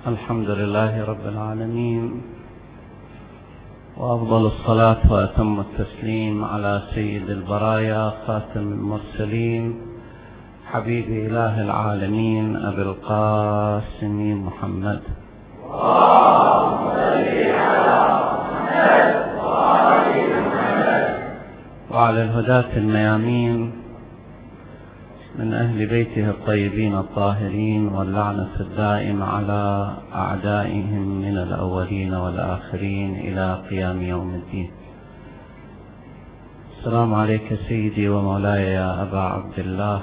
الحمد لله رب العالمين، وأفضل الصلاة وأتم التسليم على سيد البرايا خاتم المرسلين حبيب إله العالمين أبي القاسم محمد. اللهم صل على محمد وآل محمد. وعلى الهداة الميامين من أهل بيته الطيبين الطاهرين، واللعنة الدائمة على أعدائهم من الأولين والآخرين إلى قيام يوم الدين. السلام عليك سيدي ومولاي يا أبا عبد الله،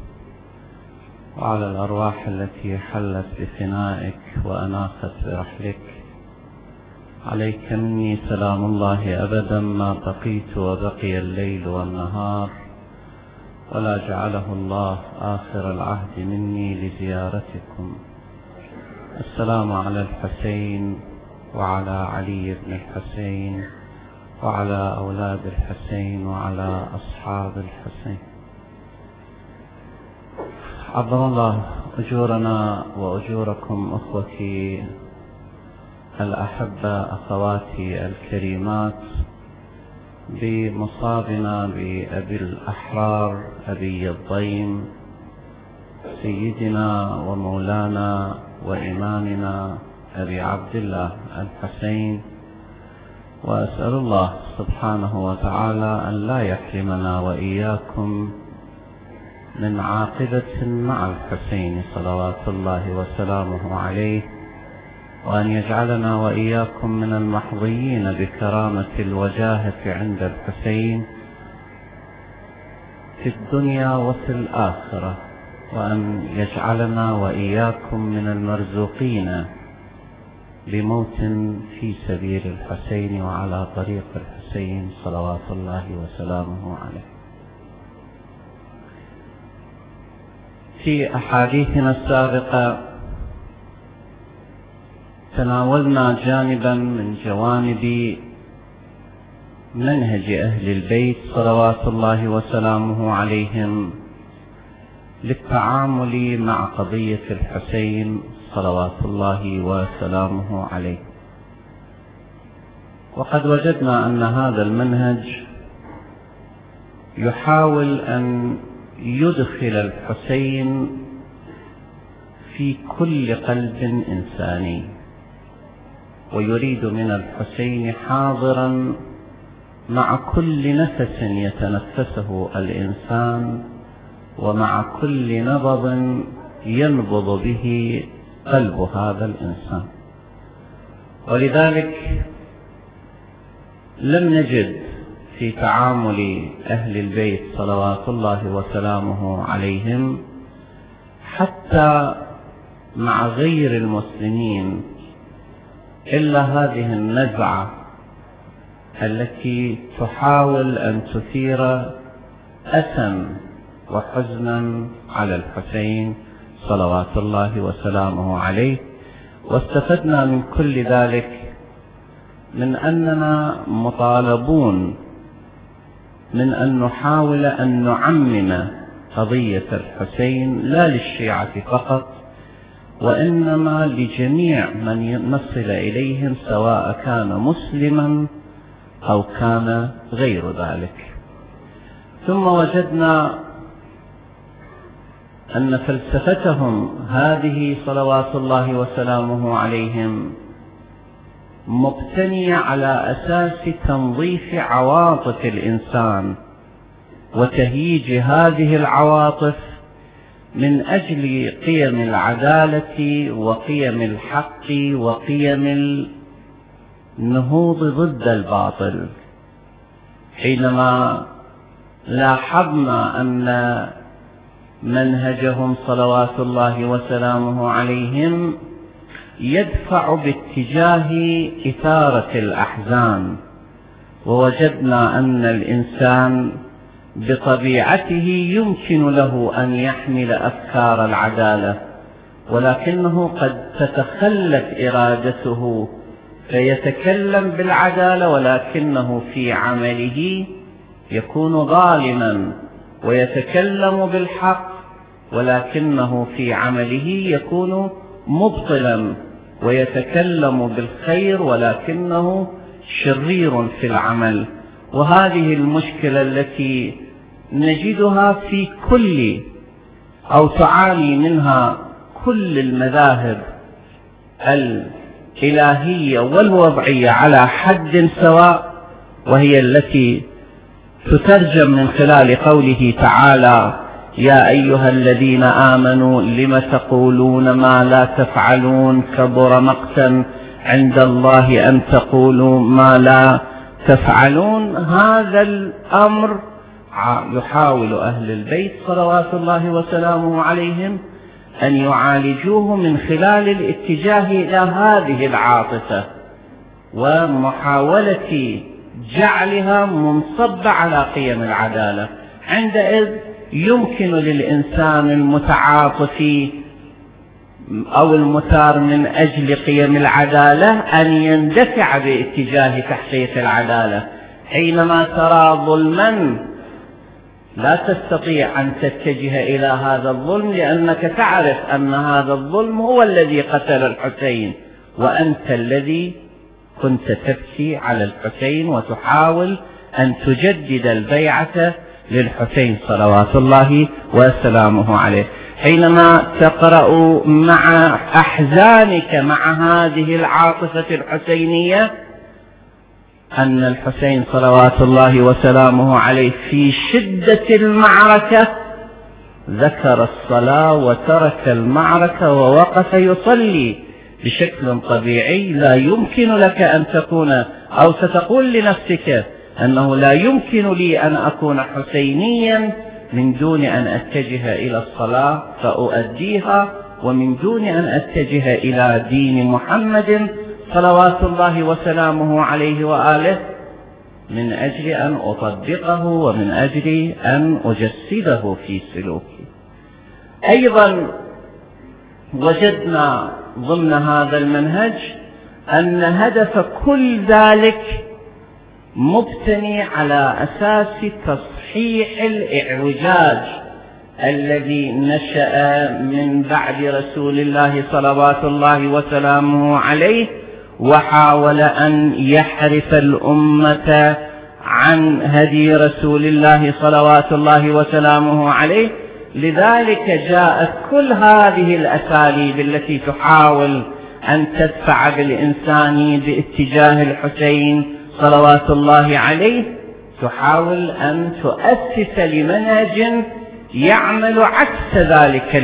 وعلى الأرواح التي حلت بفنائك وأناخت برحلك. عليك مني سلام الله أبدا ما بقيت وبقي الليل والنهار، ولا جعله الله آخر العهد مني لزيارتكم. السلام على الحسين وعلى علي بن الحسين وعلى أولاد الحسين وعلى أصحاب الحسين. عظم الله أجورنا وأجوركم أخوتي الأحبة، أخواتي الكريمات، بمصابنا بأبي الأحرار أبي الضيم سيدنا ومولانا وإمامنا أبي عبد الله الحسين، وأسأل الله سبحانه وتعالى أن لا يحرمنا وإياكم من عاقبة مع الحسين صلوات الله وسلامه عليه، وأن يجعلنا وإياكم من المحظيين بكرامة الوجاهة عند الحسين في الدنيا وفي الآخرة، وأن يجعلنا وإياكم من المرزوقين بموت في سبيل الحسين وعلى طريق الحسين صلوات الله وسلامه عليه. في أحاديثنا السابقة تناولنا جانبا من جوانب منهج أهل البيت صلوات الله وسلامه عليهم للتعامل مع قضية الحسين صلوات الله وسلامه عليه. وقد وجدنا أن هذا المنهج يحاول أن يدخل الحسين في كل قلب إنساني، ويريد من الحسين حاضرا مع كل نفس يتنفسه الإنسان، ومع كل نبض ينبض به قلب هذا الإنسان. ولذلك لم نجد في تعامل أهل البيت صلوات الله وسلامه عليهم حتى مع غير المسلمين إلا هذه النزعة التي تحاول أن تثير أسا وحزنا على الحسين صلوات الله وسلامه عليه. واستفدنا من كل ذلك من أننا مطالبون من أن نحاول أن نعمم قضية الحسين لا للشيعة فقط، وإنما لجميع من نصل إليهم سواء كان مسلما أو كان غير ذلك. ثم وجدنا أن فلسفتهم هذه صلوات الله وسلامه عليهم مبتنية على أساس تنظيف عواطف الإنسان وتهييج هذه العواطف من أجل قيم العدالة وقيم الحق وقيم النهوض ضد الباطل. حينما لاحظنا أن منهجهم صلوات الله وسلامه عليهم يدفع باتجاه إثارة الأحزان، ووجدنا أن الإنسان بطبيعته يمكن له أن يحمل أفكار العدالة، ولكنه قد تتخلف إرادته فيتكلم بالعدالة، ولكنه في عمله يكون ظالما، ويتكلم بالحق ولكنه في عمله يكون مبطلا، ويتكلم بالخير ولكنه شرير في العمل. وهذه المشكلة التي نجدها في كل أو تعاني منها كل المذاهب الإلهية والوضعية على حد سواء، وهي التي تترجم من خلال قوله تعالى: يا أيها الذين آمنوا لم تقولون ما لا تفعلون كبر مقتا عند الله أن تقولوا ما لا تفعلون. هذا الأمر يحاول أهل البيت صلوات الله وسلامه عليهم أن يعالجوه من خلال الاتجاه إلى هذه العاطفة ومحاولة جعلها منصبة على قيم العدالة. عندئذ يمكن للإنسان المتعاطف أو المثار من أجل قيم العدالة أن يندفع باتجاه تحقيق العدالة. حينما ترى ظلما لا تستطيع أن تتجه إلى هذا الظلم، لأنك تعرف أن هذا الظلم هو الذي قتل الحسين، وأنت الذي كنت تبكي على الحسين وتحاول أن تجدد البيعة للحسين صلوات الله وسلامه عليه. حينما تقرأ مع أحزانك مع هذه العاطفة الحسينية أن الحسين صلوات الله وسلامه عليه في شدة المعركة ذكر الصلاة وترك المعركة ووقف يصلي بشكل طبيعي. لا يمكن لك أن تكون أو ستقول لنفسك أنه لا يمكن لي أن أكون حسينيا من دون أن أتجه إلى الصلاة فأؤديها، ومن دون أن أتجه إلى دين محمد صلوات الله وسلامه عليه وآله من أجل أن أطبقه ومن أجل أن أجسده في سلوكي. أيضا وجدنا ضمن هذا المنهج أن هدف كل ذلك مبتني على أساس تصحيح الإعوجاج الذي نشأ من بعد رسول الله صلوات الله وسلامه عليه، وحاول أن يحرف الأمة عن هدي رسول الله صلوات الله وسلامه عليه. لذلك جاءت كل هذه الأساليب التي تحاول أن تدفع بالإنسان باتجاه الحسين صلوات الله عليه، تحاول أن تؤسس لمنهج يعمل عكس ذلك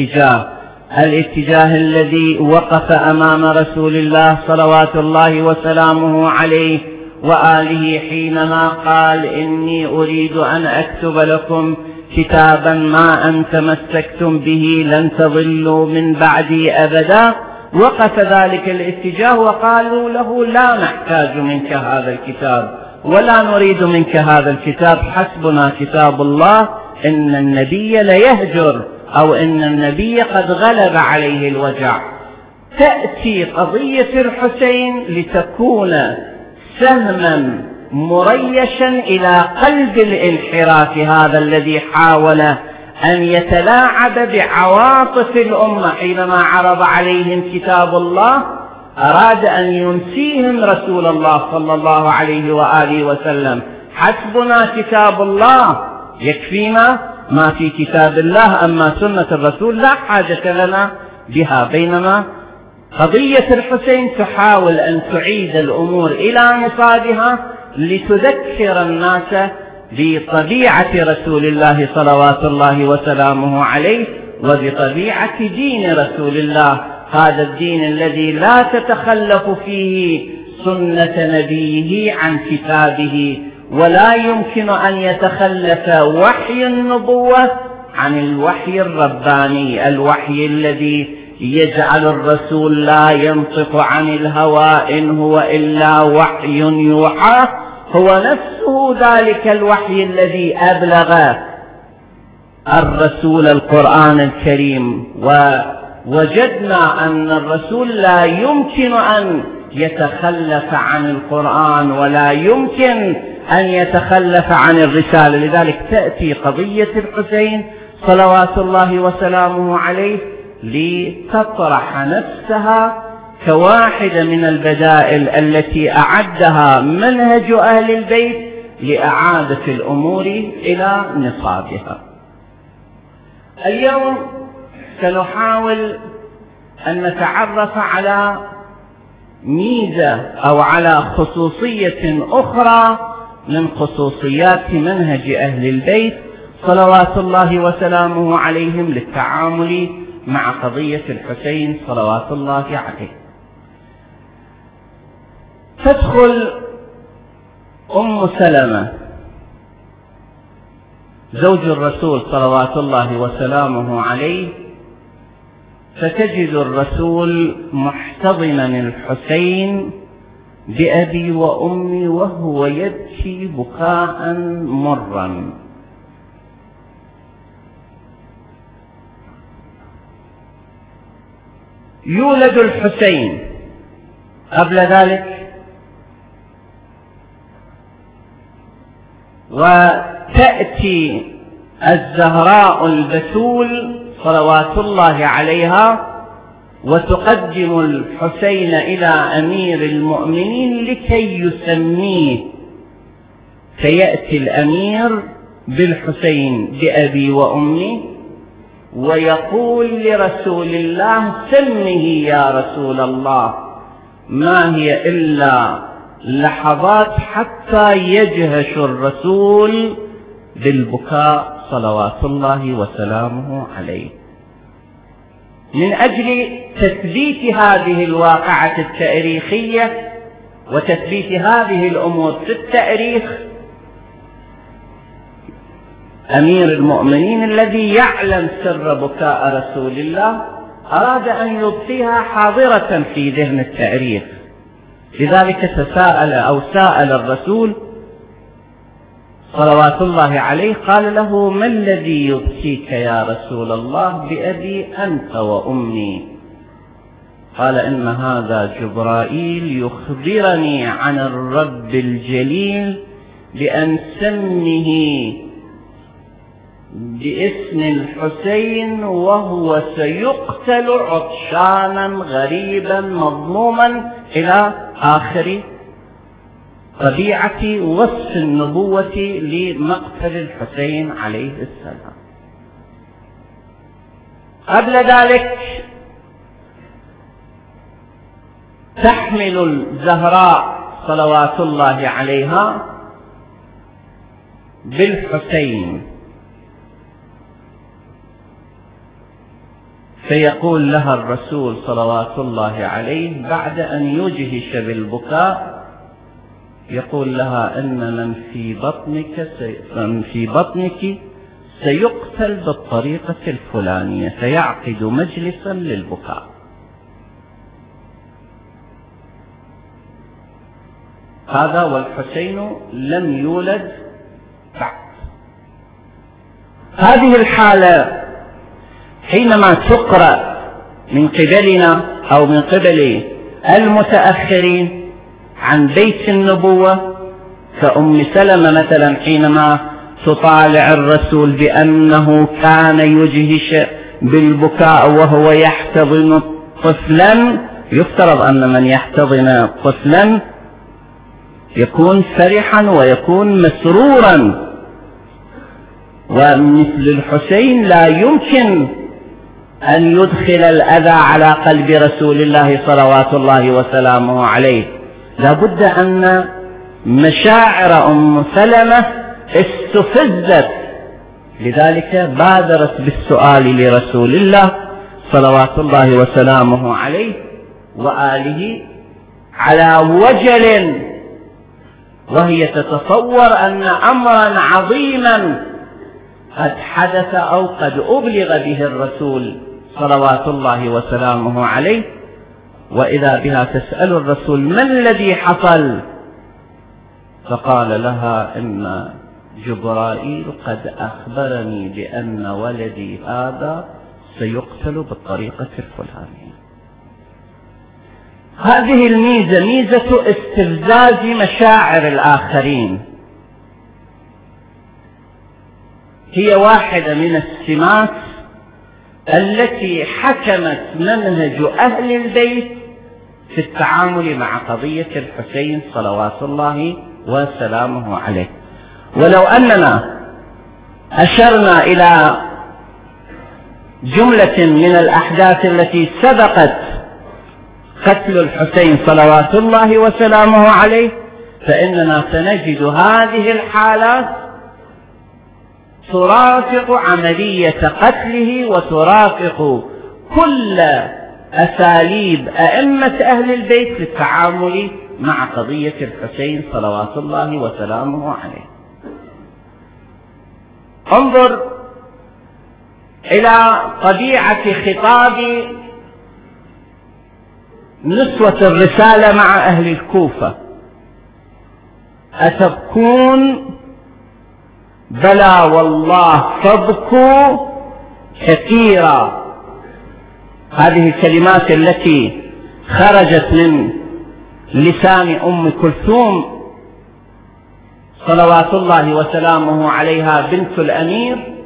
الاتجاه الذي وقف أمام رسول الله صلوات الله وسلامه عليه وآله حينما قال: إني أريد أن أكتب لكم كتابا ما أن تمسكتم به لن تضلوا من بعدي أبدا. وقف ذلك الاتجاه وقالوا له: لا نحتاج منك هذا الكتاب ولا نريد منك هذا الكتاب، حسبنا كتاب الله، إن النبي ليهجر أو إن النبي قد غلب عليه الوجع. تأتي قضية الحسين لتكون سهما مريشا إلى قلب الانحراف هذا الذي حاول أن يتلاعب بعواطف الأمة. حينما عرض عليهم كتاب الله أراد أن ينسيهم رسول الله صلى الله عليه وآله وسلم. حسبنا كتاب الله، يكفينا ما في كتاب الله، أما سنة الرسول لا حاجة لنا بها. بينما قضية الحسين تحاول أن تعيد الأمور إلى نصابها لتذكر الناس بطبيعة رسول الله صلوات الله وسلامه عليه وبطبيعة دين رسول الله، هذا الدين الذي لا تتخلف فيه سنة نبيه عن كتابه، ولا يمكن أن يتخلف وحي النبوة عن الوحي الرباني، الوحي الذي يجعل الرسول لا ينطق عن الهوى إن هو إلا وحي يوحى، هو نفسه ذلك الوحي الذي أبلغ الرسول القرآن الكريم. ووجدنا أن الرسول لا يمكن أن يتخلف عن القرآن ولا يمكن أن يتخلف عن الرسالة. لذلك تأتي قضية الحسين صلوات الله وسلامه عليه لتطرح نفسها كواحدة من البدائل التي أعدها منهج أهل البيت لإعادة الأمور إلى نصابها. اليوم سنحاول أن نتعرف على ميزة أو على خصوصية أخرى من خصوصيات منهج أهل البيت صلوات الله وسلامه عليهم للتعامل مع قضية الحسين صلوات الله عليه. تدخل أم سلمة زوج الرسول صلوات الله وسلامه عليه، فتجد الرسول محتضنا الحسين بأبي وأمي وهو يبكي بكاء مرا. يولد الحسين. قبل ذلك وتأتي الزهراء البتول صلوات الله عليها وتقدم الحسين إلى أمير المؤمنين لكي يسميه، فيأتي الأمير بالحسين بأبي وأمي ويقول لرسول الله: سمه يا رسول الله. ما هي إلا لحظات حتى يجهش الرسول بالبكاء صلوات الله وسلامه عليه. من أجل تثبيت هذه الواقعة التاريخية وتثبيت هذه الأمور في التاريخ، أمير المؤمنين الذي يعلم سر بكاء رسول الله أراد أن يبقيها حاضرة في ذهن التاريخ، لذلك سأل الرسول صلوات الله عليه، قال له: ما الذي يبكيك يا رسول الله بأبي أنت وأمي؟ قال: إن هذا جبرائيل يخبرني عن الرب الجليل بأن سمه باسم الحسين وهو سيقتل عطشانا غريبا مظلوما إلى آخر طبيعة وصف النبوة لمقتل الحسين عليه السلام. قبل ذلك تحمل الزهراء صلوات الله عليها بالحسين، فيقول لها الرسول صلوات الله عليه بعد أن يجهش بالبكاء، يقول لها: إن من في بطنك سيقتل بالطريقة الفلانية، فيعقد مجلسا للبكاء. هذا والحسين لم يولد بعد. هذه الحالة حينما تقرأ من قبلنا أو من قبل المتأخرين عن بيت النبوة كأم سلمة مثلا، حينما تطالع الرسول بأنه كان يجهش بالبكاء وهو يحتضن طفلا، يفترض أن من يحتضن طفلا يكون فرحا ويكون مسرورا، ومثل الحسين لا يمكن أن يدخل الأذى على قلب رسول الله صلوات الله وسلامه عليه. لا بد أن مشاعر أم سلمة استفزت، لذلك بادرت بالسؤال لرسول الله صلوات الله وسلامه عليه وآله على وجل، وهي تتصور أن أمرا عظيما قد حدث أو قد أبلغ به الرسول صلوات الله وسلامه عليه، وإذا بها تسأل الرسول: ما الذي حصل؟ فقال لها: إن جبرائيل قد أخبرني بأن ولدي هذا سيقتل بالطريقة الفلانية. هذه الميزة ميزة استفزاز مشاعر الآخرين، هي واحدة من السمات التي حكمت منهج أهل البيت في التعامل مع قضية الحسين صلوات الله وسلامه عليه. ولو أننا أشرنا إلى جملة من الأحداث التي سبقت قتل الحسين صلوات الله وسلامه عليه، فإننا سنجد هذه الحالات ترافق عملية قتله وترافق كل أساليب أئمة أهل البيت في التعامل مع قضية الحسين صلوات الله وسلامه عليه. انظر إلى طبيعة خطاب نسوة الرسالة مع أهل الكوفة: أتبكون؟ بلى والله فابكوا كثيرا. هذه الكلمات التي خرجت من لسان أم كلثوم صلوات الله وسلامه عليها بنت الأمير،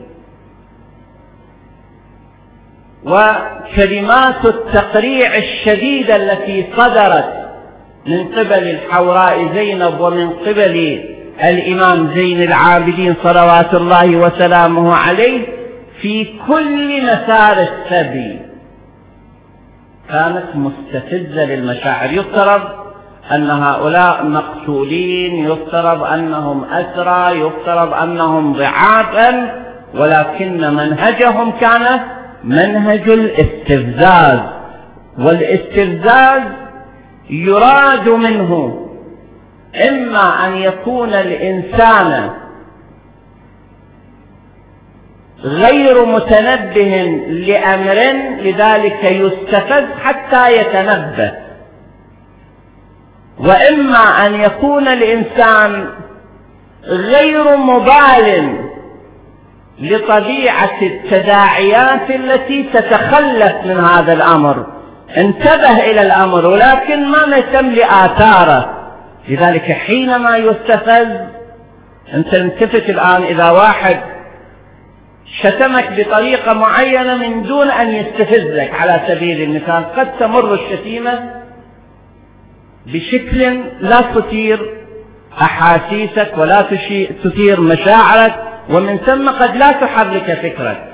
وكلمات التقريع الشديدة التي صدرت من قبل الحوراء زينب ومن قبل الإمام زين العابدين صلوات الله وسلامه عليه في كل مسار السبي كانت مستفزة للمشاعر. يفترض أن هؤلاء مقتولين، يفترض أنهم أسرى، يفترض أنهم ضعافا، ولكن منهجهم كان منهج الاستفزاز، والاستفزاز يراد منه إما أن يكون الإنسان غير متنبه لأمر لذلك يستفز حتى يتنبه، وإما أن يكون الإنسان غير مبال لطبيعة التداعيات التي تتخلف من هذا الأمر، انتبه إلى الأمر ولكن ما نهتم لآثاره. لذلك حينما يستفز، أنت التفت الآن إذا واحد شتمك بطريقة معينة من دون أن يستفزك، على سبيل المثال قد تمر الشتيمة بشكل لا تثير أحاسيسك ولا تثير مشاعرك، ومن ثم قد لا تحرك فكرك،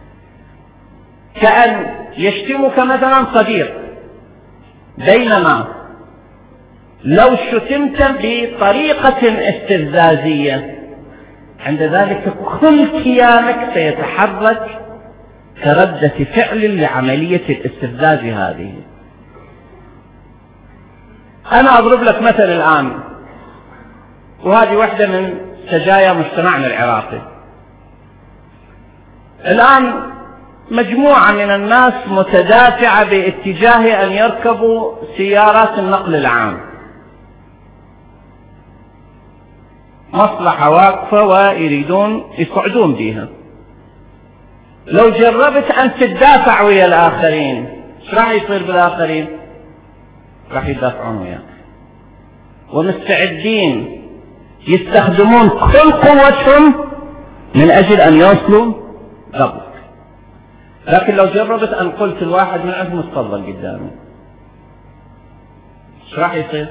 كأن يشتمك مثلا صديق، بينما لو شتمت بطريقة استفزازية عند ذلك كل كيانك سيتحرك كردة فعل لعملية الاستفزاز هذه. أنا أضرب لك مثل الآن، وهذه واحدة من سجايا مجتمعنا العراقي. الآن مجموعة من الناس متدافعة باتجاه أن يركبوا سيارات النقل العام، مصلحة واقفة ويريدون يصعدون بها. لو جربت أن تدافع ويا الآخرين، ايش راح يصير بالآخرين؟ راح يدافعون وياك، ومستعدين يستخدمون كل قوتهم من أجل أن يوصلوا قبلك. لكن لو جربت أن قلت الواحد من عندهم تفضل قدامي، ايش راح يصير؟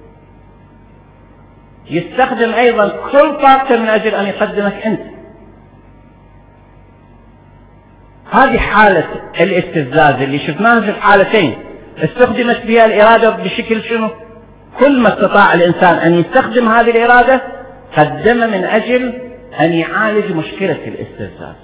يستخدم أيضا كل طاقته من أجل أن يقدمك أنت. هذه حالة الاستفزاز اللي شفناها في الحالتين، استخدمت فيها الإرادة بشكل شنو؟ كل ما استطاع الإنسان أن يستخدم هذه الإرادة قدم من أجل أن يعالج مشكلة الاستفزاز.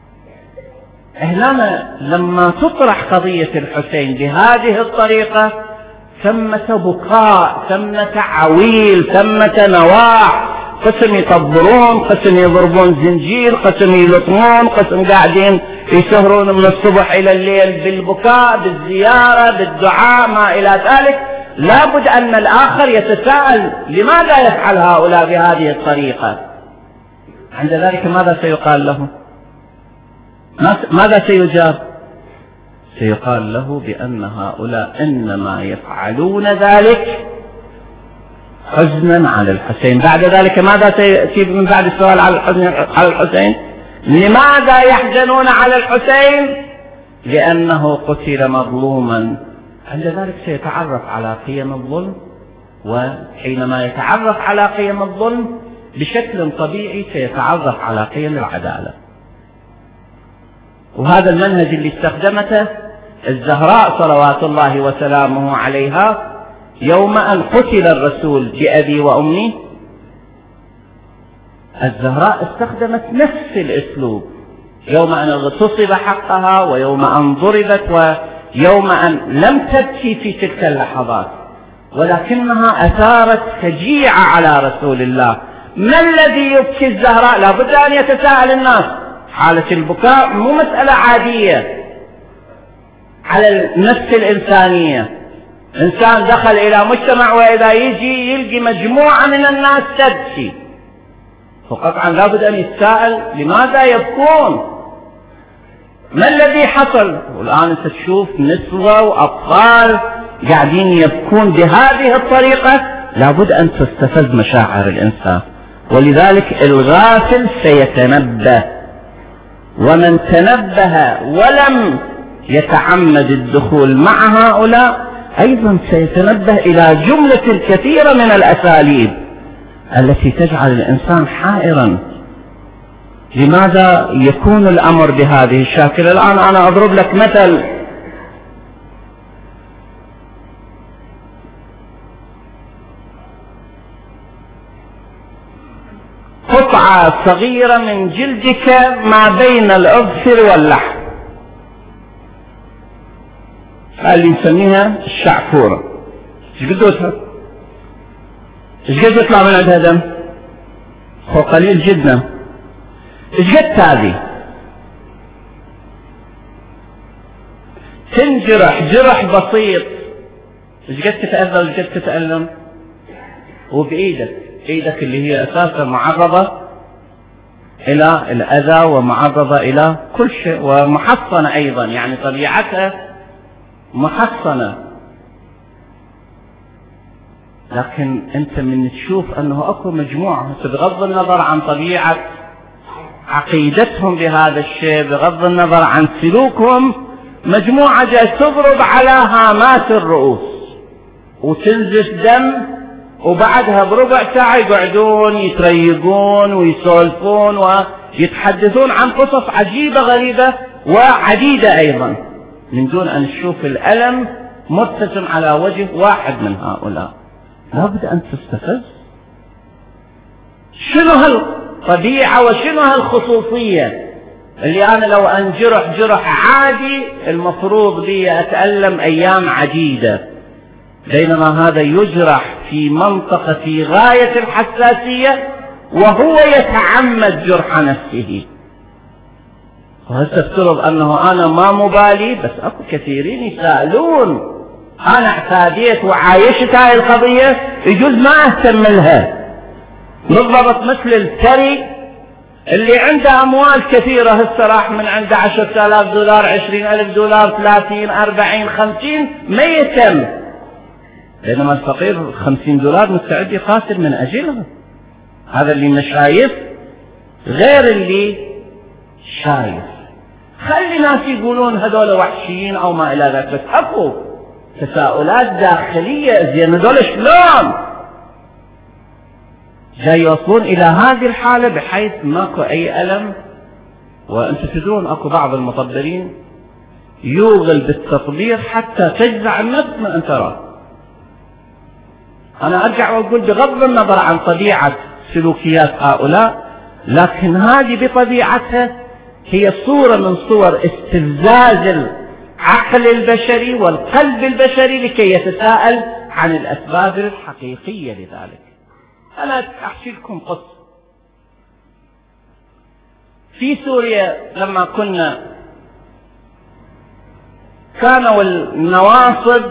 هنا لما تطرح قضية الحسين بهذه الطريقة ثمة بكاء، ثمة عويل، ثمة نواح، قسم يطبرون، قسم يضربون زنجير، قسم يلطمون، قسم قاعدين يسهرون من الصبح إلى الليل بالبكاء، بالزيارة، بالدعاء، ما إلى ذلك. لابد أن الآخر يتساءل لماذا يفعل هؤلاء بهذه الطريقة؟ عند ذلك ماذا سيقال له؟ ماذا سيجاب؟ سيقال له بأن هؤلاء إنما يفعلون ذلك حزنا على الحسين. بعد ذلك ماذا سيأتي من بعد السؤال على الحزن على الحسين؟ لماذا يحزنون على الحسين؟ لأنه قتل مظلوما. عند ذلك سيتعرف على قيم الظلم، وحينما يتعرف على قيم الظلم بشكل طبيعي سيتعرف على قيم العدالة. وهذا المنهج اللي استخدمته الزهراء صلوات الله وسلامه عليها يوم أن قتل الرسول بأبي وأمي. الزهراء استخدمت نفس الأسلوب يوم أن اغتصب حقها، ويوم أن ضربت، ويوم أن لم تبكي في تلك اللحظات، ولكنها أثارت فجيعة على رسول الله. ما الذي يبكي الزهراء؟ لا بد أن يتساءل الناس. حالة البكاء مو مسألة عادية على النفس الإنسانية. إنسان دخل إلى مجتمع وإذا يجي يلقي مجموعة من الناس تبكي، فقطعا لا بد أن يتساءل لماذا يبكون؟ ما الذي حصل؟ والآن أنت تشوف نسوة وأطفال قاعدين يبكون بهذه الطريقة، لا بد أن تستفز مشاعر الإنسان. ولذلك الغافل سيتنبه، ومن تنبه ولم يتعمد الدخول مع هؤلاء أيضا سيتنبه إلى جملة كثيرة من الأساليب التي تجعل الإنسان حائرا. لماذا يكون الأمر بهذه الشكل؟ الآن أنا أضرب لك مثل. قطعة صغيرة من جلدك ما بين الأظفر واللحم، اللي نسميها الشعفورة، ايش قدوتها؟ ايش قد يطلع من عندها دم؟ هو قليل جدا. ايش قد هذه؟ تنجرح جرح بسيط، ايش قد تتأذى وايش قد تتألم؟ وبإيدك، ايدك اللي هي اساسا معرضة الى الاذى ومعرضة الى كل شيء، ومحصنة ايضا، يعني طبيعتها محصنة. لكن انت من تشوف انه اكو مجموعة بغض النظر عن طبيعة عقيدتهم بهذا الشيء، بغض النظر عن سلوكهم، مجموعة جاي تضرب على هامات الرؤوس وتنزف دم، وبعدها بربع ساعة يقعدون يتريقون ويسولفون ويتحدثون عن قصص عجيبة غريبة وعديدة أيضا، من دون أن نشوف الألم مرتسم على وجه واحد من هؤلاء. لابد أن تستفز. شنو هالطبيعة وشنو هالخصوصية اللي أنا لو أنجرح جرح عادي المفروض بي أتألم أيام عديدة، بينما هذا يجرح في منطقة في غاية الحساسية وهو يتعمد جرح نفسه. وهل تفترض أنه أنا ما مبالي؟ بس أكو كثيرين يسألون، أنا اعتاديت وعايشت هاي القضية، يجوز ما أهتم لها. بالضبط مثل الثري اللي عنده أموال كثيرة، هسه راح من عنده 10,000 دولار 20,000 دولار 30 40 50 ما يهتم، بينما الفقير 50 دولار مستعد يقاتل من أجلها. هذا اللي مش شايف غير اللي شايف. خلي ناس يقولون هذول وحشيين أو ما إلى ذلك، بس أكو تساؤلات داخلية، زين هذول شلون جاي يوصلون إلى هذه الحالة بحيث ماكو أي ألم؟ وأنتم تدرون أكو بعض المطبرين يوغل بالتطبير حتى تجزع النفس من أن تراه. أنا أرجع وأقول بغض النظر عن طبيعة سلوكيات هؤلاء، لكن هذه بطبيعتها هي صورة من صور استفزاز العقل البشري والقلب البشري لكي يتساءل عن الأسباب الحقيقية لذلك. أنا أحكي لكم قصة. في سوريا لما كانوا النواصب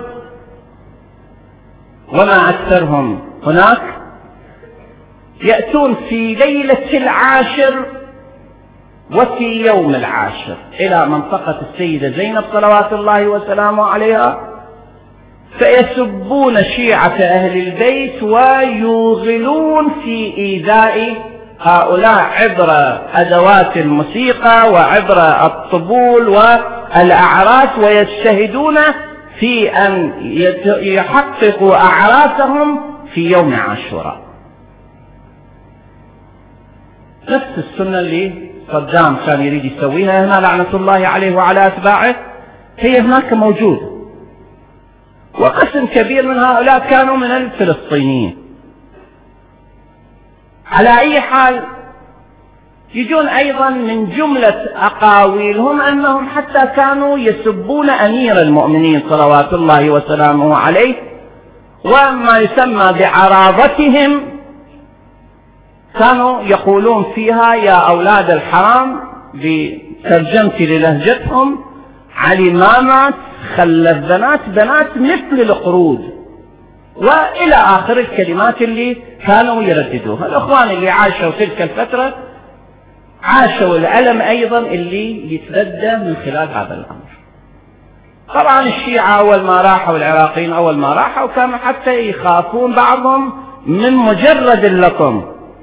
وما أكثرهم هناك يأتون في ليلة العاشر وفي يوم العاشر إلى منطقة السيدة زينب صلوات الله وسلامه عليها، فيسبون شيعة أهل البيت ويوغلون في إيذاء هؤلاء عبر أدوات الموسيقى وعبر الطبول والأعراس، ويجتهدون في أن يحققوا أعراسهم في يوم عاشوراء. نفس السنة اللي صدام كان يريد يسويها هنا لعنة الله عليه وعلى أتباعه هي هناك موجودة، وقسم كبير من هؤلاء كانوا من الفلسطينيين. على أي حال يجون أيضا من جملة أقاويلهم أنهم حتى كانوا يسبون أمير المؤمنين صلوات الله وسلامه عليه، وما يسمى بعراضتهم كانوا يقولون فيها يا أولاد الحرام بترجمتي للهجتهم: علي ما مات خلف بنات مثل القرود، وإلى آخر الكلمات اللي كانوا يرددوها. الأخوان اللي عاشوا تلك الفترة عاشوا الألم أيضا اللي يتردى من خلال هذا الأمر. طبعا الشيعة أول ما راحوا، العراقيين أول ما راحوا كانوا حتى يخافون بعضهم من مجرد اللطم،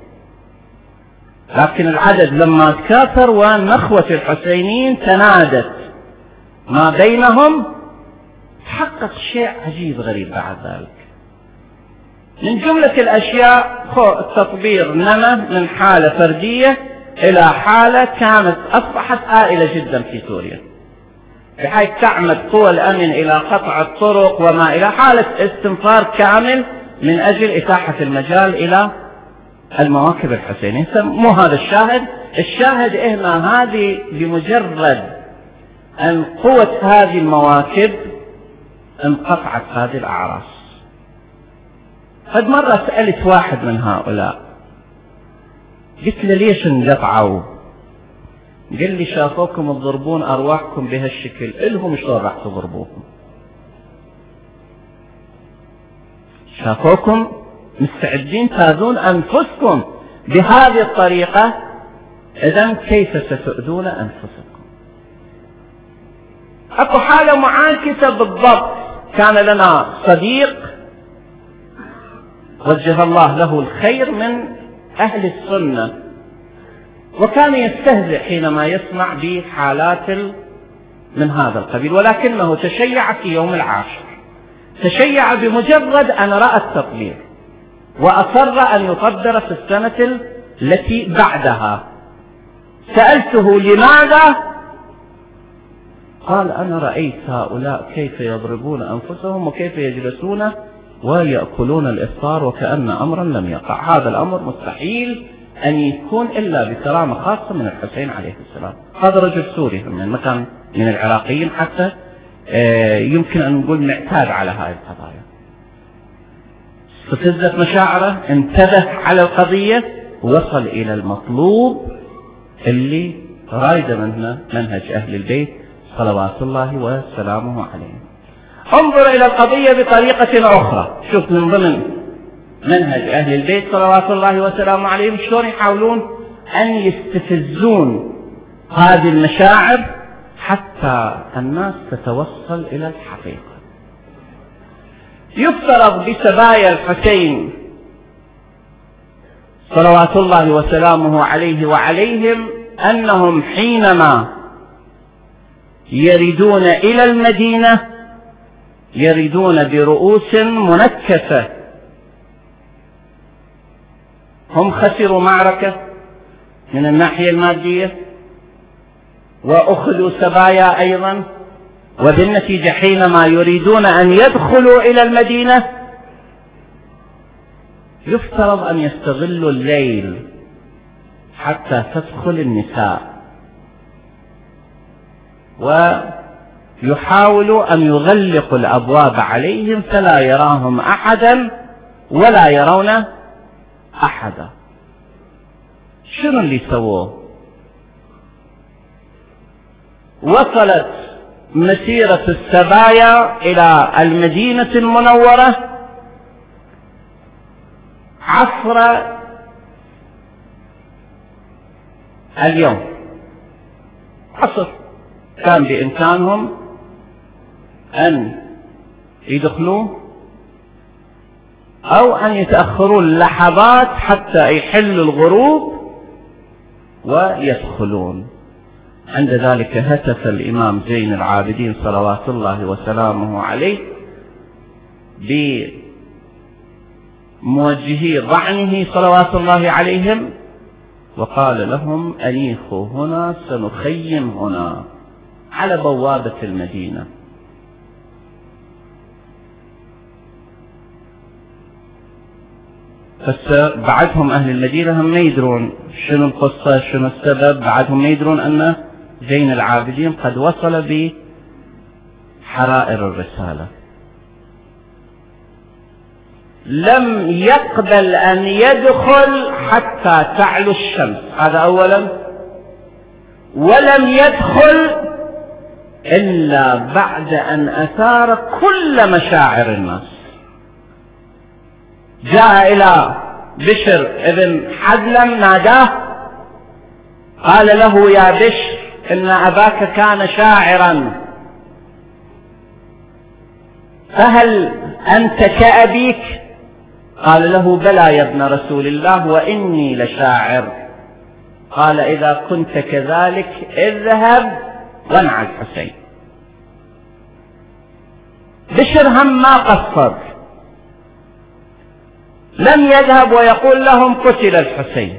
لكن العدد لما تكاثر ونخوة الحسينيين تنادت ما بينهم تحقق شيء عجيب غريب بعد ذلك. من جملة الأشياء التطبير نما من حالة فردية إلى حالة كانت أصبحت آئلة جدا في سوريا، بحيث تعمد قوى الأمن إلى قطع الطرق وما إلى حالة استنفار كامل من أجل إتاحة المجال إلى المواكب الحسينية. مو هذا الشاهد، الشاهد هنا هذه بمجرد أن قوة هذه المواكب انقطعت هذه الأعراس. قد مرة سألت واحد من هؤلاء قلت له ليش انقطعوا؟ قال لي شافوكم تضربون أرواحكم بهالشكل، إلهم شلون راح تضربوهم؟ شافوكم مستعدين تاذون أنفسكم بهذه الطريقة، إذن كيف ستؤذون أنفسكم؟ أكو حالة معاكسة بالضبط. كان لنا صديق وجه الله له الخير من أهل السنة، وكان يستهزئ حينما يسمع بحالات من هذا القبيل، ولكنه تشيع في يوم العاشر، تشيع بمجرد أن رأى التطبير، وأصر أن يطبر في السنة التي بعدها. سألته لماذا؟ قال أنا رأيت هؤلاء كيف يضربون أنفسهم وكيف يجلسون ويأكلون الإفطار وكأن أمرا لم يقع. هذا الأمر مستحيل أن يكون إلا بكرامة خاصة من الحسين عليه السلام. هذا رجل سوري من مكان من العراقيين، حتى يمكن أن نقول معتاد على هذه القضايا. استفزت مشاعره، انتبه على القضية، وصل إلى المطلوب اللي رايد منه منهج أهل البيت صلوات الله وسلامه عليهم. انظر إلى القضية بطريقة أخرى. شوف من ضمن منهج أهل البيت صلوات الله وسلامه عليهم شلون يحاولون أن يستفزون هذه المشاعر حتى الناس تتوصل إلى الحقيقة. يفترض بسبايا الحسين صلوات الله وسلامه عليه وعليهم أنهم حينما يردون إلى المدينة يردون برؤوس منكسة. هم خسروا معركة من الناحية المادية، وأخذوا سبايا أيضا، وبالنتيجة حينما يريدون أن يدخلوا إلى المدينة يفترض أن يستغلوا الليل حتى تدخل النساء، ويحاولوا أن يغلقوا الأبواب عليهم فلا يراهم أحدا ولا يرون أحدا. شنو اللي سووه؟ وصلت مسيرة السبايا إلى المدينة المنورة عصر اليوم، عصر كان بإمكانهم أن يدخلوا أو أن يتأخرون لحظات حتى يحلوا الغروب ويدخلون. عند ذلك هتف الإمام زين العابدين صلوات الله وسلامه عليه بموجهي ضعنه صلوات الله عليهم وقال لهم: أنيخوا هنا، سنخيم هنا على بوابة المدينة. بعدهم أهل المدينة هم ما يدرون شنو القصة، شنو السبب، بعدهم ما يدرون أن زين العابدين قد وصل بحرائر الرسالة. لم يقبل أن يدخل حتى تعلو الشمس، هذا أولا، ولم يدخل إلا بعد أن أثار كل مشاعر الناس. جاء إلى بشر ابن حزلم ناداه، قال له: يا بشر، إن أباك كان شاعرا، فهل أنت كأبيك؟ قال له: بلى يا ابن رسول الله، وإني لشاعر. قال: إذا كنت كذلك اذهب وانع الحسين. بشر هم ما قصر، لم يذهب ويقول لهم قتل الحسين،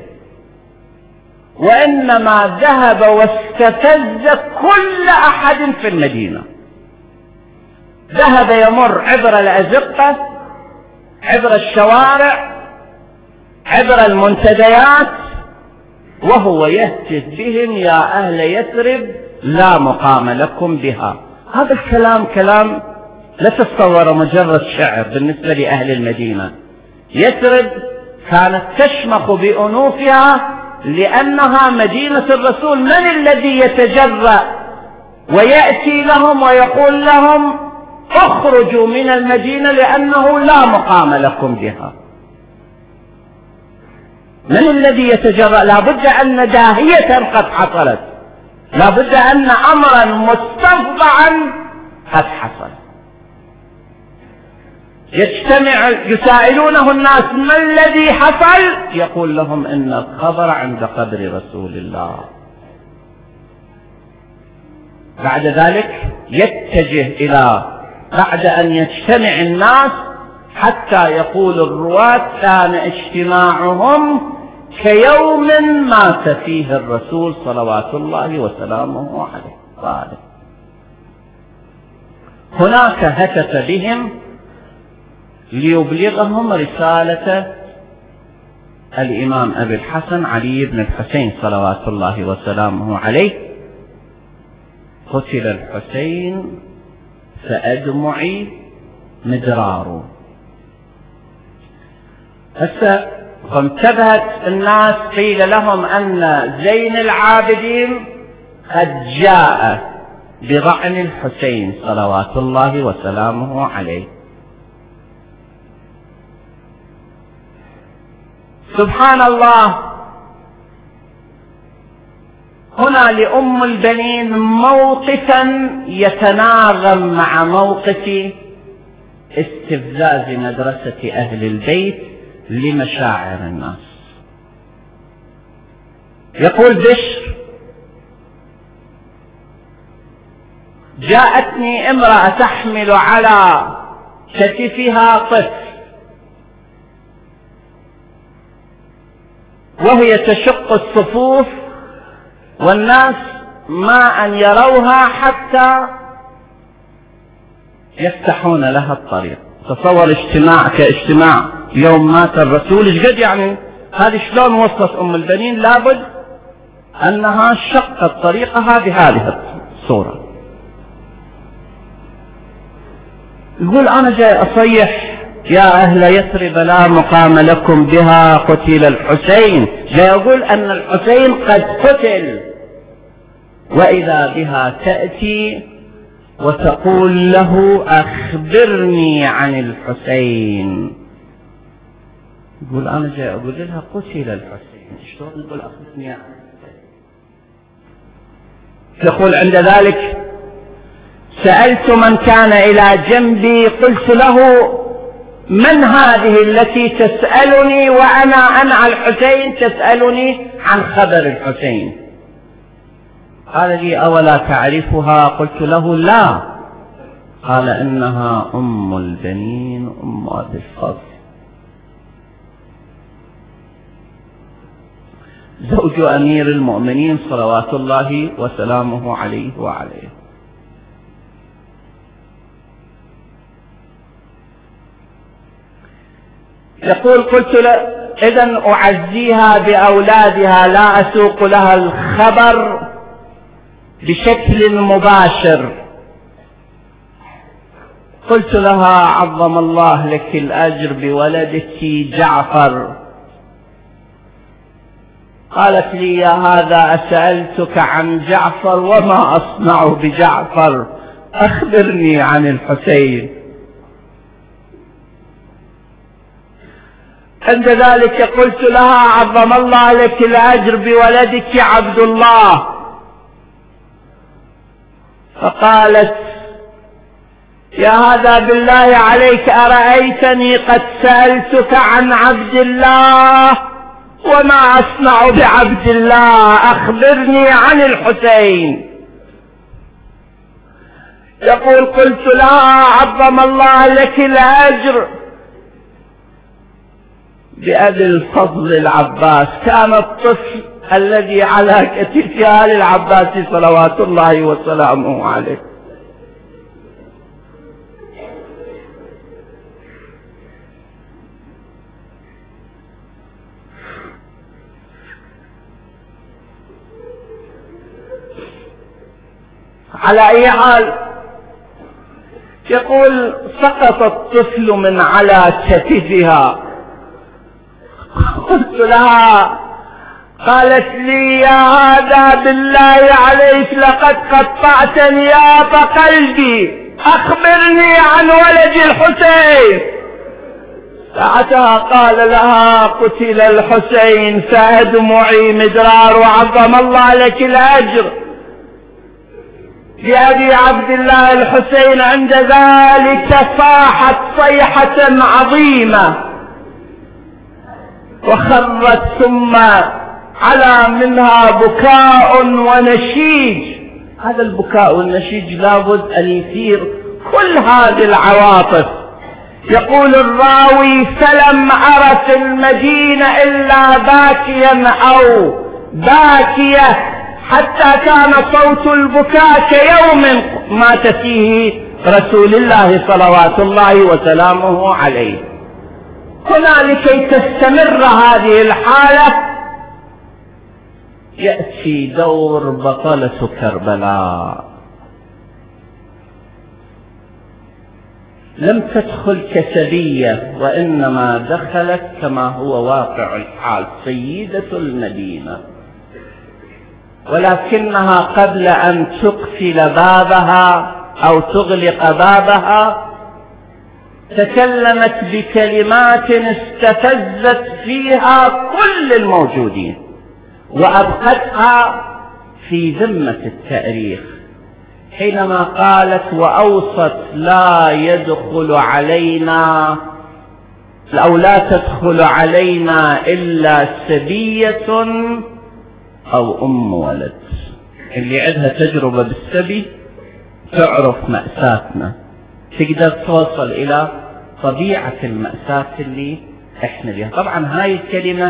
وإنما ذهب واستفز كل أحد في المدينة. ذهب يمر عبر الأزقة، عبر الشوارع، عبر المنتديات، وهو يهتف بهم: يا أهل يثرب لا مقام لكم بها. هذا الكلام كلام لا تتصور مجرد شعر بالنسبة لأهل المدينة. يثرب كانت تشمخ بأنوفها لأنها مدينة الرسول. من الذي يتجرأ ويأتي لهم ويقول لهم: اخرجوا من المدينة لأنه لا مقام لكم بها؟ من الذي يتجرأ؟ لا بد أن داهية قد حصلت، لا بد أن أمرا مستفضعا قد حصل. يجتمع يسائلونه الناس: ما الذي حصل؟ يقول لهم: إن الخبر عند قبر رسول الله. بعد ذلك يتجه إلى، بعد أن يجتمع الناس حتى يقول الرواة: كان اجتماعهم كيوم مات فيه الرسول صلوات الله وسلامه عليه. هناك هتف بهم ليبلغهم رسالة الإمام أبي الحسن علي بن الحسين صلوات الله وسلامه عليه: قتل الحسين فأدمعي مدرار. هسه فانتبهت الناس، قيل لهم أن زين العابدين قد جاء بضعن الحسين صلوات الله وسلامه عليه. سبحان الله، هنا لأم البنين موقفا يتناغم مع موقف استفزاز مدرسة أهل البيت لمشاعر الناس. يقول بشر: جاءتني امرأة تحمل على كتفها طفل، وهي تشق الصفوف، والناس ما أن يروها حتى يفتحون لها الطريق. تصور اجتماع كاجتماع يوم مات الرسول، ايش قد يعني؟ هذه شلون وصلت أم البنين؟ لابد أنها شقت طريقها بهذه الصورة. يقول: أنا جاي أصيح: يا أهل يثرب لا مقام لكم بها، قتل الحسين. جاي أقول أن الحسين قد قتل. وإذا بها تأتي وتقول له: أخبرني عن الحسين. يقول: أنا جاي أقول لها قتل الحسين، شلون نقول أخبرني عن الحسين؟ يقول عند ذلك: سألت من كان إلى جنبي، قلت له: من هذه التي تسألني وأنا أنعى الحسين، تسألني عن خبر الحسين؟ قال لي أولا تعرفها؟ قلت له لا. قال إنها أم البنين، أم أبي الفضل، زوج أمير المؤمنين صلوات الله وسلامه عليه وعليه. يقول قلت له إذن أعزيها بأولادها، لا أسوق لها الخبر بشكل مباشر. قلت لها عظم الله لك الأجر بولدك جعفر. قالت لي يا هذا أسألتك عن جعفر وما أصنع بجعفر، أخبرني عن الحسين. عند ذلك قلت لها عظم الله لك الأجر بولدك عبد الله. فقالت يا هذا بالله عليك أرأيتني قد سألتك عن عبد الله وما أصنع بعبد الله، أخبرني عن الحسين. يقول قلت لها عظم الله لك الأجر بأبي الفضل العباس، كان الطفل الذي على كتف آل العباس صلوات الله وسلامه عليه. على أي حال، يقول سقط الطفل من على كتفها. قلت لها، قالت لي يا هذا بالله عليك لقد قطعت نياب قلبي، أخبرني عن ولد الحسين. ساعتها قال لها قتل الحسين فأدمعي مدرار، وعظم الله لك الأجر بأبي عبد الله الحسين. عند ذلك صاحت صيحة عظيمة وخرت، ثم على منها بكاء ونشيج. هذا البكاء والنشيج لابد أن يثير كل هذه العواطف. يقول الراوي فلم أر في المدينة إلا باكيا أو باكية، حتى كان صوت البكاء كيوم مات فيه رسول الله صلوات الله وسلامه عليه. هنا لكي تستمر هذه الحالة يأتي دور بطلة كربلاء. لم تدخل كسبية، وإنما دخلت كما هو واقع الحال سيدة المدينة، ولكنها قبل أن تقفل بابها أو تغلق بابها تكلمت بكلمات استفزت فيها كل الموجودين وأبقتها في ذمة التاريخ، حينما قالت وأوصت لا يدخل علينا أو لا تدخل علينا إلا سبية أو أم ولد. اللي عندها تجربة بالسبي تعرف مأساتنا، تقدر توصل إلى طبيعة المأساة اللي احنا بها. طبعا هاي الكلمة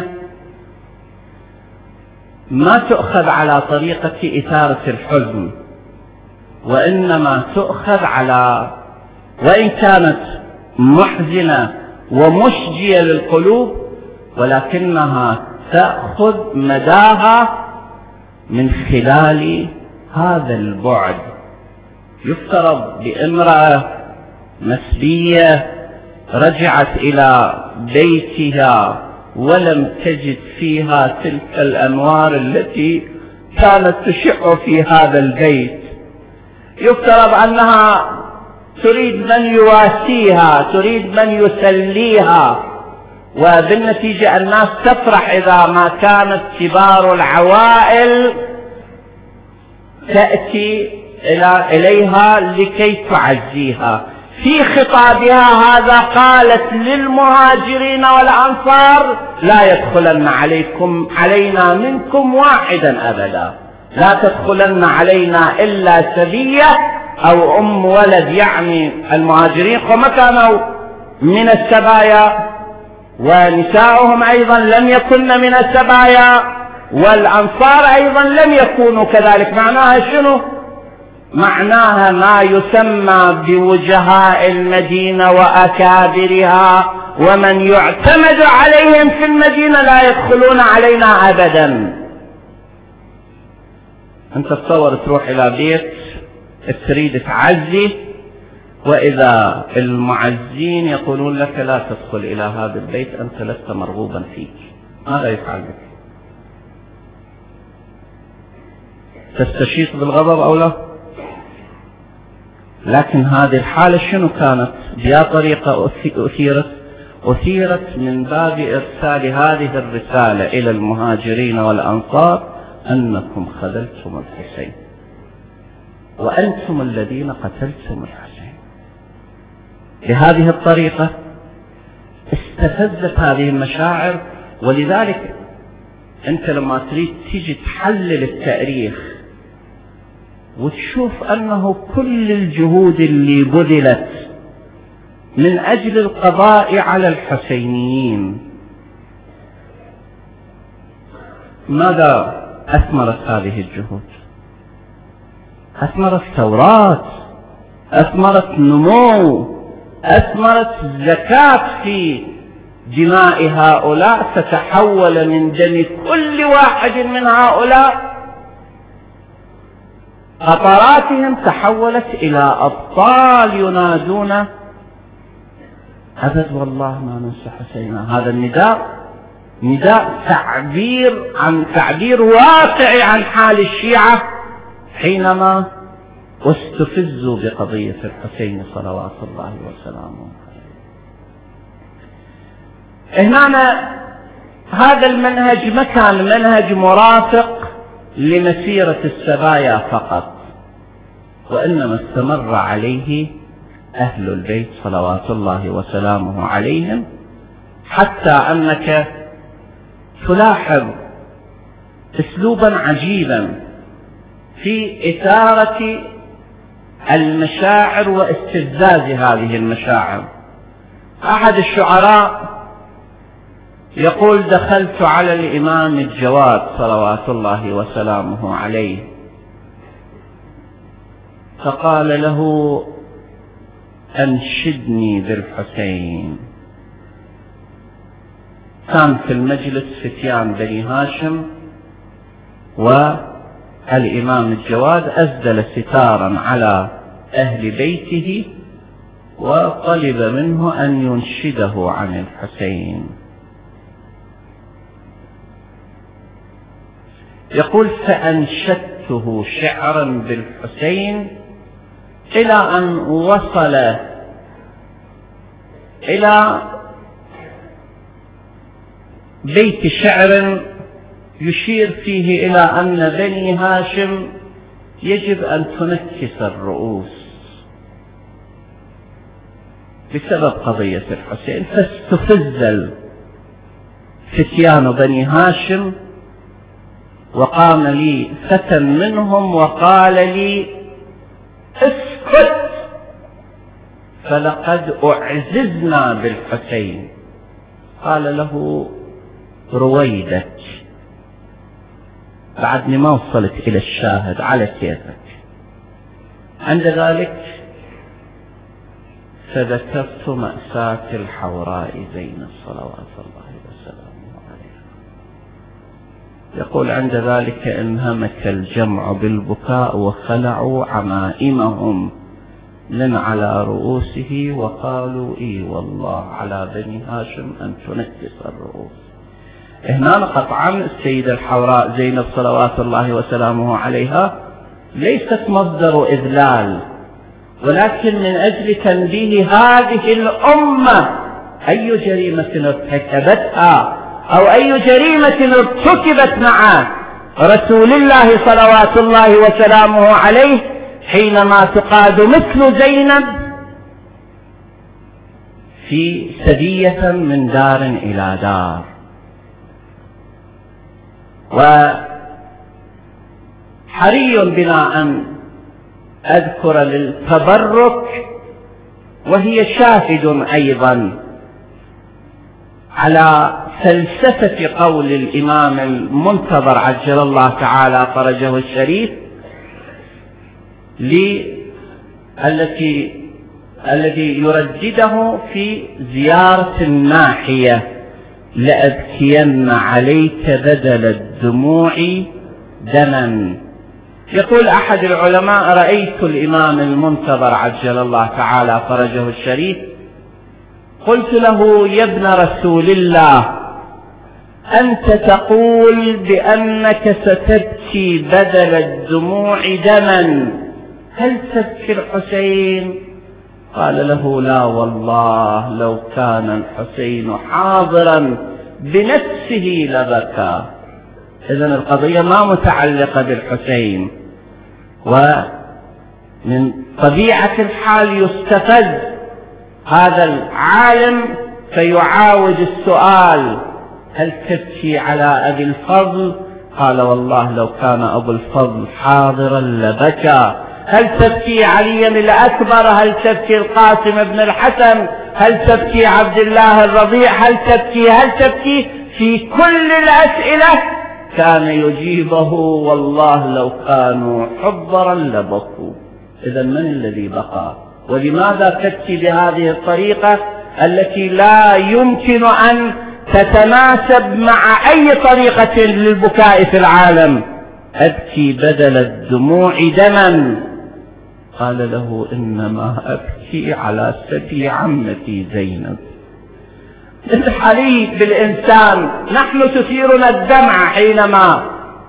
ما تؤخذ على طريقة إثارة الحزن، وإنما تؤخذ على، وإن كانت محزنة ومشجية للقلوب، ولكنها تأخذ مداها من خلال هذا البعد. يفترض بامرأة مسبية رجعت إلى بيتها ولم تجد فيها تلك الأنوار التي كانت تشع في هذا البيت، يفترض أنها تريد من يواسيها، تريد من يسليها، وبالنتيجة الناس تفرح إذا ما كانت كبار العوائل تأتي إليها لكي تعزيها. في خطابها هذا قالت للمهاجرين والأنصار لا يدخلن علينا منكم واحدا أبدا، لا تدخلن علينا إلا سبية أو أم ولد، يعني المهاجرين وما كانوا من السبايا، ونساؤهم أيضا لم يكن من السبايا، والأنصار أيضا لم يكونوا كذلك. معناها شنو؟ معناها ما يسمى بوجهاء المدينة وأكابرها ومن يعتمد عليهم في المدينة لا يدخلون علينا أبدا. أنت تصور تروح إلى بيت تريد تعزي، وإذا المعزين يقولون لك لا تدخل إلى هذا البيت، أنت لست مرغوبا فيك، ماذا يفعل بك؟ تستشيط بالغضب أو لا؟ لكن هذه الحالة شنو كانت؟ بأي طريقة أثيرت من باب إرسال هذه الرسالة إلى المهاجرين والأنصار أنكم خذلتم الحسين وأنتم الذين قتلتم الحسين. بهذه الطريقة استفزت هذه المشاعر. ولذلك أنت لما تريد تيجي تحلل التاريخ وتشوف أنه كل الجهود اللي بذلت من أجل القضاء على الحسينيين ماذا أثمرت هذه الجهود؟ أثمرت ثورات، أثمرت نمو، أثمرت زكاة في دماء هؤلاء، تتحول من دم كل واحد من هؤلاء قطراتهم تحولت إلى أبطال ينادون أبد والله ما ننسى حسينا. هذا نداء تعبير واقعي عن حال الشيعة حينما استفزوا بقضية الحسين صلوات الله وسلامه عليه. هنا هذا المنهج ما كان منهج مرافق لمسيرة السبايا فقط، وإنما استمر عليه أهل البيت صلوات الله وسلامه عليهم، حتى أنك تلاحظ أسلوبا عجيبا في إثارة المشاعر واستفزاز هذه المشاعر. أحد الشعراء يقول: دخلت على الإمام الجواد صلوات الله وسلامه عليه فقال له: أنشدني بالحسين. كان في المجلس فتيان بني هاشم، والإمام الجواد أسدل ستارا على أهل بيته وطلب منه أن ينشده عن الحسين. يقول: فأنشدته شعرا بالحسين إلى أن وصل إلى بيت شعر يشير فيه إلى أن بني هاشم يجب أن تنكس الرؤوس بسبب قضية الحسين. فاستفز فتيان بني هاشم، وقام لي فتى منهم وقال لي: اسكت، فلقد أعززنا بالحسين. قال له: رويدك، بعدني ما وصلت إلى الشاهد، على كيفك. عند ذلك فذكرت مأساة الحوراء زينب صلوات الله وسلامه عليها. يقول: عند ذلك انهمك الجمع بالبكاء وخلعوا عمائمهم من على رؤوسه وقالوا: اي والله على بني هاشم ان تنكس الرؤوس. هنا قطعا السيدة الحوراء زينب صلوات الله وسلامه عليها ليست مصدر إذلال، ولكن من أجل تنبيه هذه الأمة أي جريمة ارتكبتها أو أي جريمة ارتكبت مع رسول الله صلوات الله وسلامه عليه حينما تقاد مثل زينب في سبية من دار إلى دار. حري بنا أن أذكر للتبرك، وهي شاهد أيضا على فلسفة قول الإمام المنتظر عجل الله تعالى فرجه الشريف الذي يردده في زيارة الناحية: لأبكين عليك بدل الدموع دما. يقول أحد العلماء: رأيت الإمام المنتظر عجل الله تعالى فرجه الشريف، قلت له: يا ابن رسول الله، أنت تقول بأنك ستبكي بدل الدموع دما، هل تبكي الحسين؟ قال له: لا والله، لو كان الحسين حاضرا بنفسه لبكى. إذن القضية ما متعلقة بالحسين. ومن طبيعة الحال يستفز هذا العالم فيعاود السؤال: هل تبكي على أبي الفضل؟ قال: والله لو كان أبو الفضل حاضرا لبكى. هل تبكي عليا الأكبر؟ هل تبكي القاسم بن الحسن؟ هل تبكي عبد الله الرضيع؟ هل تبكي؟ في كل الأسئلة كان يجيبه: والله لو كانوا حضرا لبكوا. إذا من الذي بقى؟ ولماذا تبكي بهذه الطريقة التي لا يمكن أن تتناسب مع أي طريقة للبكاء في العالم؟ أبكي بدل الدموع دما. قال له: إنما أبكي على ثدي عمتي زينب. الحري بالإنسان، نحن تثيرنا الدمع حينما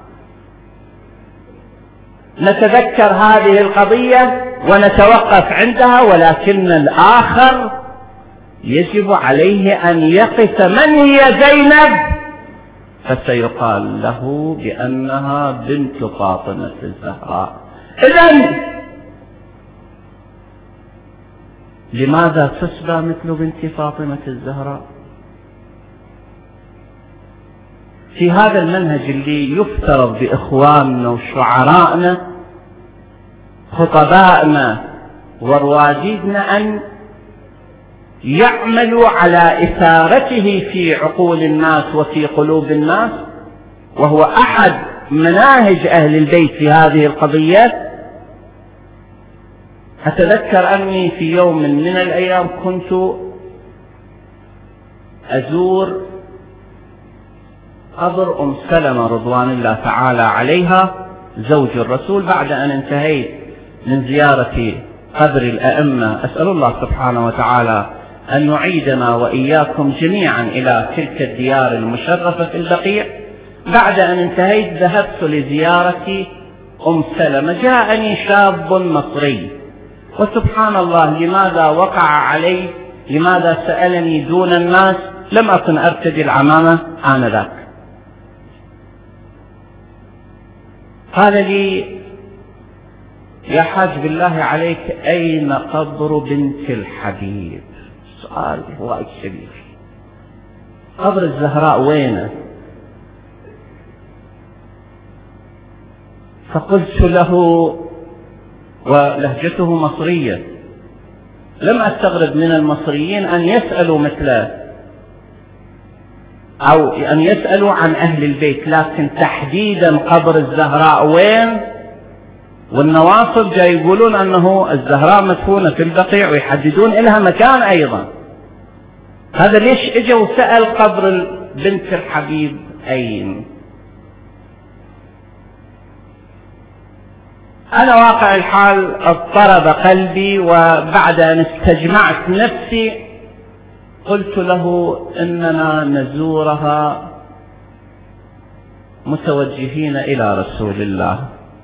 نتذكر هذه القضية ونتوقف عندها، ولكن الآخر يجب عليه أن يقف: من هي زينب؟ فسيقال له بأنها بنت فاطمة الزهراء. إذن لماذا تسبى مثل بنت فاطمة الزهراء؟ في هذا المنهج اللي يفترض بإخواننا وشعرائنا خطبائنا ورواديدنا أن يعملوا على إثارته في عقول الناس وفي قلوب الناس، وهو أحد مناهج أهل البيت في هذه القضية. أتذكر أني في يوم من الأيام كنت أزور قبر أم سلمة رضوان الله تعالى عليها زوج الرسول، بعد أن انتهيت من زيارة قبر الأئمة. أسأل الله سبحانه وتعالى أن يعيدنا وإياكم جميعا إلى تلك الديار المشرفة في البقيع. بعد أن انتهيت ذهبت لزيارة أم سلمة، جاءني شاب مصري، وسبحان الله لماذا وقع علي، لماذا سألني دون الناس؟ لم أكن أرتدي العمامة آنذاك. قال لي: يا حاج بالله عليك، أين قبر بنت الحبيب؟ سؤال هو كبير. قبر الزهراء وينه؟ فقلت له، ولهجته مصرية، لم أستغرب من المصريين أن يسألوا مثله أو أن يسألوا عن أهل البيت، لكن تحديدا قبر الزهراء وين؟ والنواصب جاي يقولون أنه الزهراء مدفونة في البقيع ويحددون لها مكان أيضا. هذا ليش اجى وسأل قبر بنت الحبيب أين؟ أنا واقع الحال اضطرب قلبي، وبعد أن استجمعت نفسي قلت له: إننا نزورها متوجهين إلى رسول الله.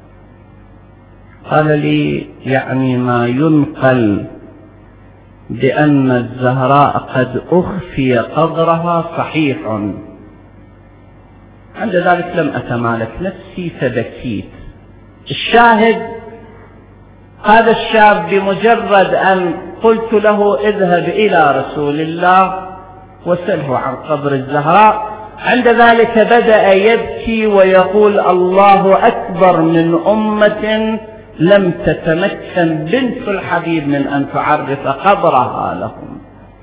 قال لي: يعني ما ينقل بأن الزهراء قد أخفي قبرها صحيح. عند ذلك لم أتمالك نفسي فبكيت. الشاهد هذا الشاب بمجرد أن قلت له: اذهب إلى رسول الله وسله عن قبر الزهراء، عند ذلك بدأ يبكي ويقول الله أكبر من أمة لم تتمكن بنت الحبيب من أن تعرف قدرها لهم.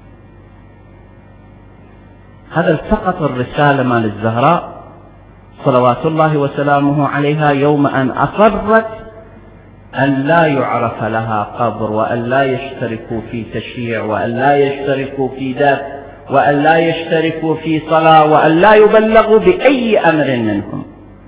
هذا التقط الرسالة مال الزهراء صلوات الله وسلامه عليها يوم أن أصرت أن لا يعرف لها قبر، وأن لا يشتركوا في تشييع، وأن لا يشتركوا في دفن، وأن لا يشتركوا في صلاة، وأن لا يبلغوا بأي أمر منهم.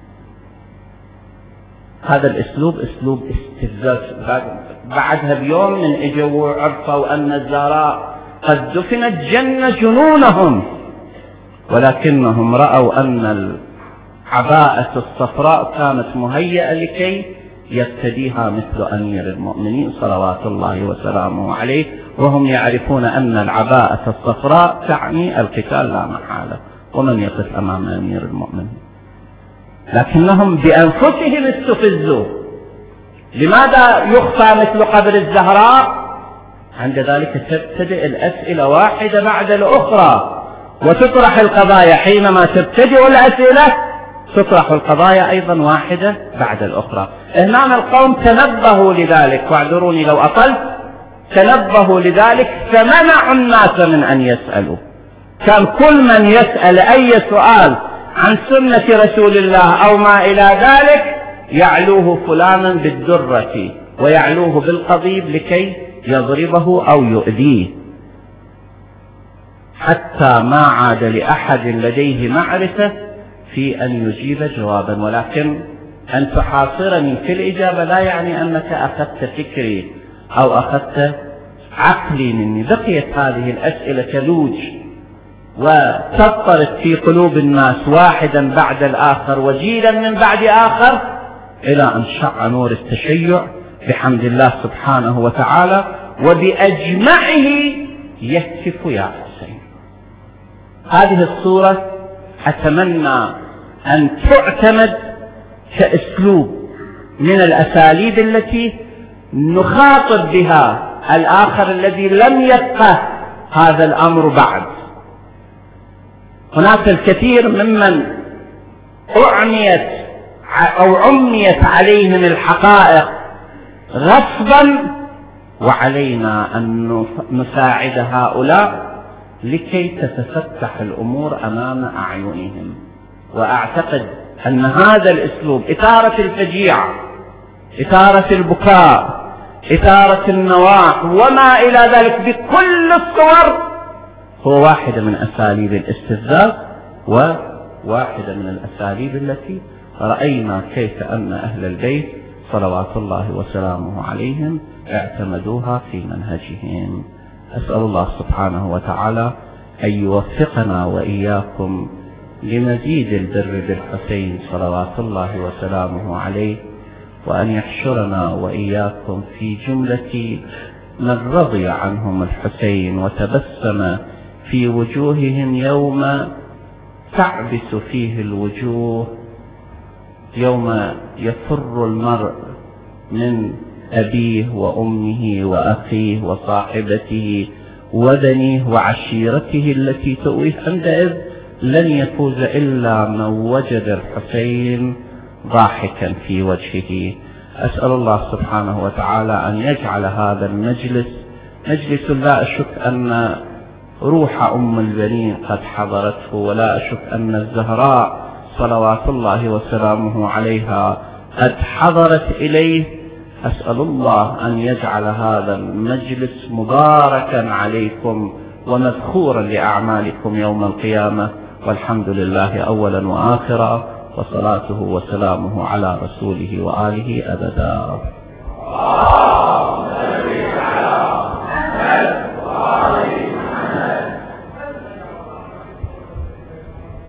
هذا الأسلوب أسلوب استفزاز. بعدها بيوم من اجوا وعرفوا أن الزهراء قد دفنت جن جنونهم، ولكنهم رأوا أن العباءة الصفراء كانت مهيئة لكي يرتديها مثل أمير المؤمنين صلوات الله وسلامه عليه، وهم يعرفون أن العباءة الصفراء تعني القتال لا محالة، ومن يقف أمام أمير المؤمنين. لكنهم بأنفسهم استفزوا. لماذا يخفى مثل قبر الزهراء؟ عند ذلك تبتدئ الأسئلة واحدة بعد الأخرى وتطرح القضايا. حينما تبتدئ الأسئلة تطرح القضايا أيضا واحدة بعد الأخرى. هنا القوم تنبهوا لذلك، واعذروني لو أطلت، تنبهوا لذلك فمنعوا الناس من أن يسألوا. كان كل من يسأل أي سؤال عن سنة رسول الله أو ما إلى ذلك يعلوه فلانا بالدرة ويعلوه بالقضيب لكي يضربه أو يؤذيه، حتى ما عاد لأحد لديه معرفة في أن يجيب جوابا. ولكن أن تحاصرني في الإجابة لا يعني أنك أخذت فكري أو أخذت عقلي مني. بقيت هذه الأسئلة تلوج وتضطرب في قلوب الناس واحدا بعد الآخر وجيلا من بعد آخر، إلى أن شع نور التشيع بحمد الله سبحانه وتعالى، وبأجمعه يهتف يا حسين. هذه الصورة أتمنى أن تعتمد كأسلوب من الأساليب التي نخاطب بها الآخر الذي لم يفقه هذا الأمر بعد. هناك الكثير ممن أعميت أو عميت عليهم الحقائق غصبا، وعلينا أن نساعد هؤلاء لكي تتفتح الأمور أمام أعينهم. وأعتقد أن هذا الأسلوب، إثارة الفجيعة، إثارة البكاء، إثارة النواح وما إلى ذلك بكل الصور، هو واحدة من أساليب الاستفزاز، وواحدة من الأساليب التي رأينا كيف أن أهل البيت صلوات الله وسلامه عليهم اعتمدوها في منهجهم. أسأل الله سبحانه وتعالى أن يوفقنا وإياكم لمزيد البر بالحسين صلوات الله وسلامه عليه، وأن يحشرنا وإياكم في جملة من رضي عنهم الحسين وتبسم في وجوههم يوم تعبس فيه الوجوه، يوم يفر المرء من أبيه وأمه وأخيه وصاحبته وبنيه وعشيرته التي تؤويه. عندئذ لن يفوز إلا من وجد الحسين ضاحكا في وجهه. أسأل الله سبحانه وتعالى أن يجعل هذا المجلس مجلس لا أشك أن روح أم البنين قد حضرته، ولا أشك أن الزهراء صلوات الله وسلامه عليها قد حضرت إليه. أسأل الله أن يجعل هذا المجلس مباركا عليكم ومذخورا لأعمالكم يوم القيامة، والحمد لله أولا وآخرا، وصلاته وسلامه على رسوله وآله أبدا.